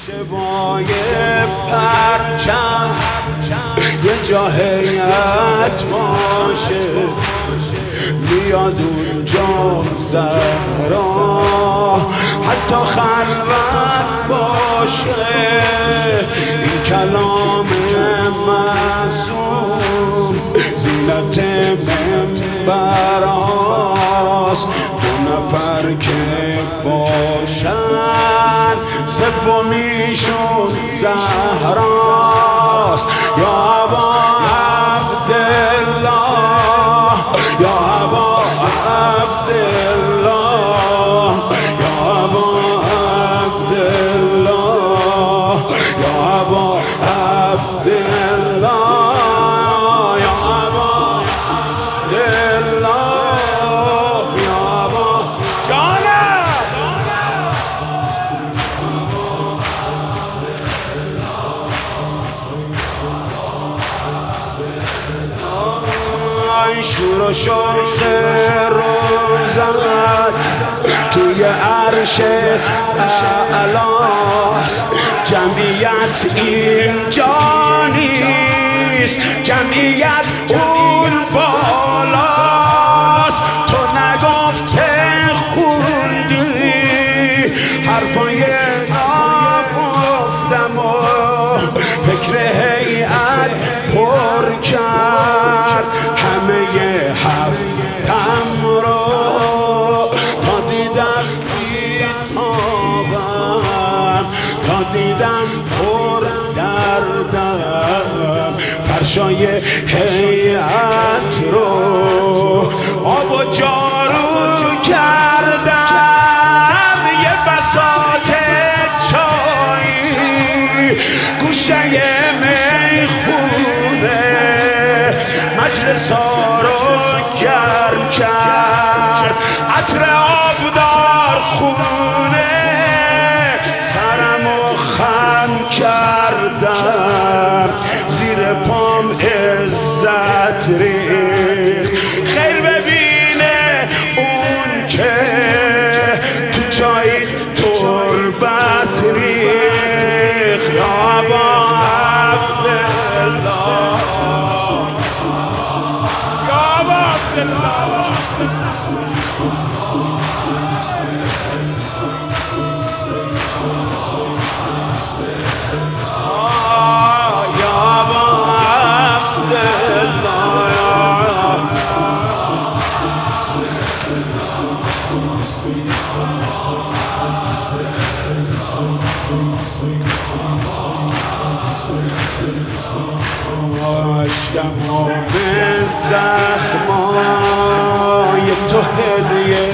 شبای پرچم یه جا هیئت باشه، بیاد اونجا زهرا حتی خلوت باشه. این کلام معصوم زینت منبراست، دو نفر که باشن سومیشون زهراست. یا ابا عبدالله، یا ابا عبدالله، یا ابا عبدالله، یا ابا عبدالله، یا ابا عبدالله، یا ابا جانم. ای شور و شوق روزت توی عرش اعلاست، جمعیت اینجا نیست، جمعیت اون بالاست. تو نگفته خوندی حرفای نگفتم و فکر هیئت پر کرد همه هفتم رو تا دیدم بیتابم، تا دیدم پر دردم فرشای هیئت رو آب و جارو کردم. یه بساط چایی گوشه میخونه مجلسا رو گرم کرد، عطر آبدار خونه سرمو خم کردم، زیر پام عزت ریخت. خیر ببینه اون که تو چای تربت ریخت. یا ابا عبدالله، یا ابا عبدالله، یا ابا عشقمو به زخمای تو هدیه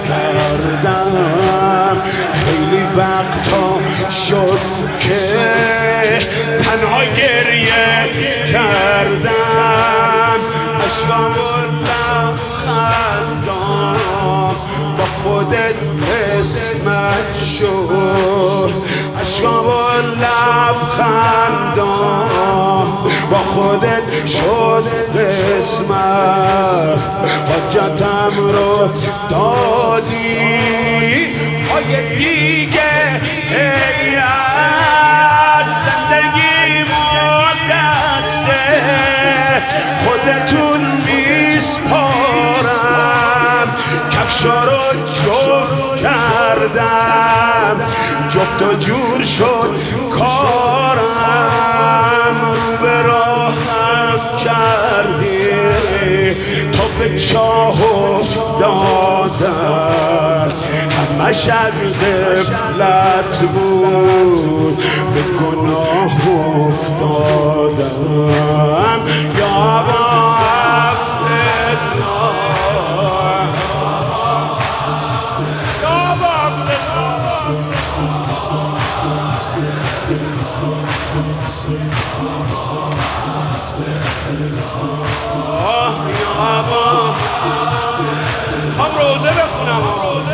کردم. خیلی وقتا شد که تنها گریه کردم، عشقمو لبخندم با خودت قسمت شد، عشقمو لبخندم با خودت شد قسمت. حجتم رو دادی پای دیگه هیئت، زندگیمو دسته خودتون میسپارم. کفشا رو جفت کردم، جفت و جور شد کارم، رو به راهم کردی تو به چاه افتادم. همش از غفلت بود به گناه افتادم. یا ابا عبدالله، یا ابا هم روزه بخونم، روزه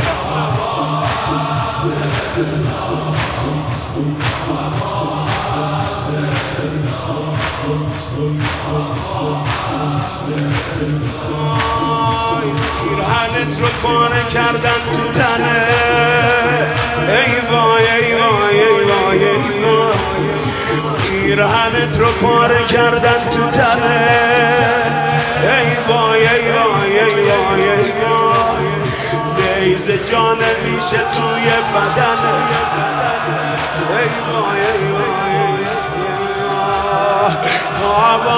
پیرهنت رو پاره کردن تو تنه، ای وای ای وای ای وای. پیرهنت رو پاره کردن تو تنه. ای وای ای وای ای وای ای وای، بیز جان میشه توی بدنه. ای وای ای وای ای وای، بابا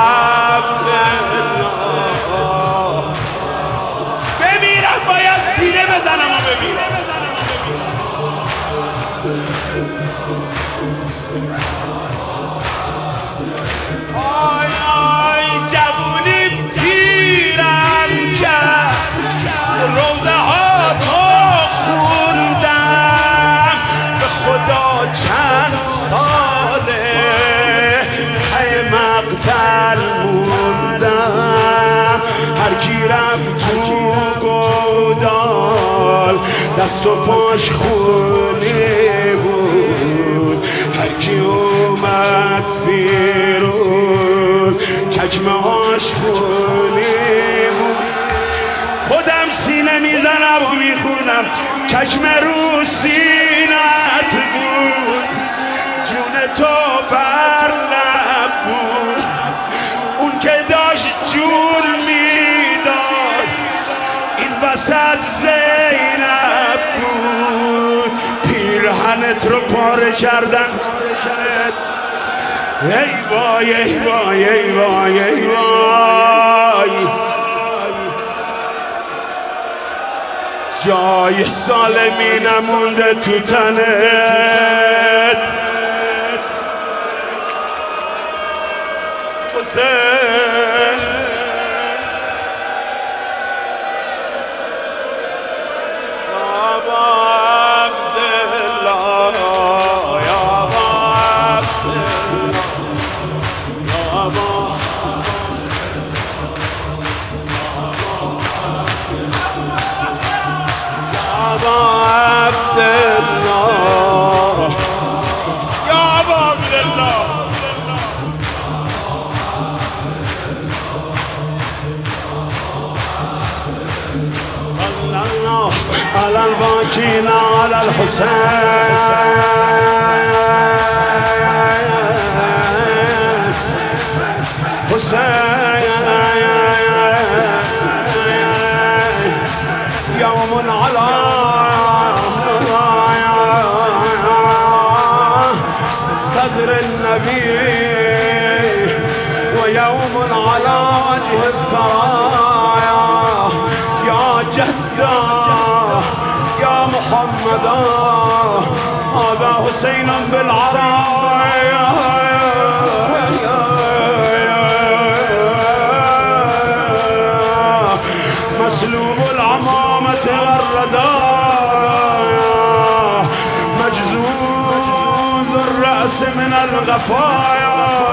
بمیرم، باید سینه بزنم و بمیرم. آی آی جوونی پیرم کرد، روزه ها تو خوندم، به خدا چند ساله پی مقتل موندم. هر کی رفت تو گودال دست و پاش خونی بود، هر کی اومد بیرون چکمه هاش خونی بود. خودم سینه میزنم و میخونم، چکمه رو سینت بود، جون تو بر نبود. اون که داشت جون میداد این وسط زینب بود. پیرهنت رو پاره کردن. ای وای ای وای ای وای ای وای، جای سالمی نمونده تو تنت. حسین بابا عبدالله، یا بابا عبدالله، یا عبدالله. صلى الله على الباكين على الحسين، حسين يوم على صدر النبي، ويوم على وجه الثرايا. يا جدا يا محمدا، هذا حسين بالعرايا، مسلوب العمامة والردايا، مجزوز الرأس من الغفايا.